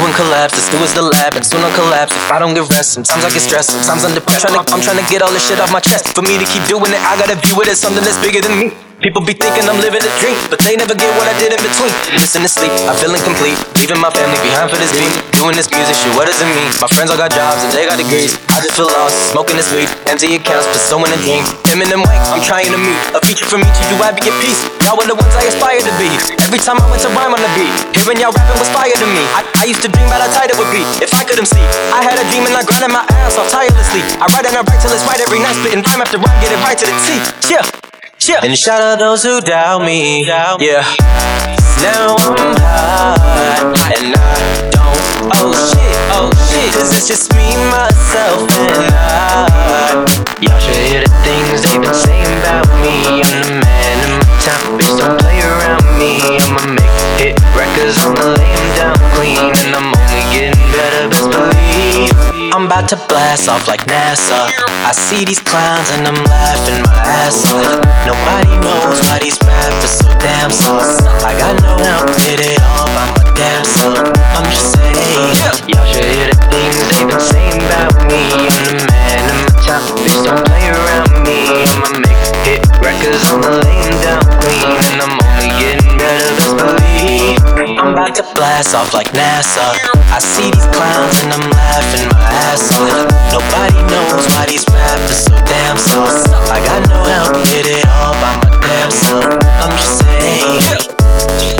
soon collapse. This new is the lab, and soon I'll collapse if I don't get rest. Sometimes I get stressed, sometimes I'm depressed. I'm trying to get all this shit off my chest. For me to keep doing it, I gotta view it as something that's bigger than me. People be thinking I'm living a dream, but they never get what I did in between. Missing to sleep, I feel incomplete. Leaving my family behind for this beat. Doing this music shit, what does it mean? My friends all got jobs and they got degrees. I just feel lost, smoking this weed. Empty accounts, pursuing a dream. Him and them Wayne, I'm trying to meet. A feature from each of you, I be at peace. Y'all were the ones I aspire to be. Every time I went to rhyme on the beat, hearing y'all rapping was fire to me. I used to dream about how tight it would be if I couldn't sleep. I had a dream and I grinded my ass off tirelessly. I write and I write till it's right every night, spitting rhyme after rhyme, get it right to the T. Yeah. And shout out those who doubt me, yeah. Now I'm high, and I don't, oh shit, cause it's just me, myself, and I. Y'all should hear the things they've been saying about me. I'm the man in my town, bitch, don't play around me. I'ma make hit records, I'ma lay them down clean, and I'm only getting better, best believe. I'm about to blast off like NASA. I see these clowns and I'm laughing my ass off. Nobody knows why these rappers so damn soft. I got no help, did it all by my damn self. I'm just saying, y'all should hear the things they've been saying about me. I'm the man in my town, bitch, don't play around me. I'ma make hit records, I'ma lay them down clean, and I'm only getting better, best believe. I'm about to blast off like NASA. I see these clowns and I'm laughing my ass off. Nobody knows why these rappers so damn soft. I got no help, did it all by my damn self. I'm just saying.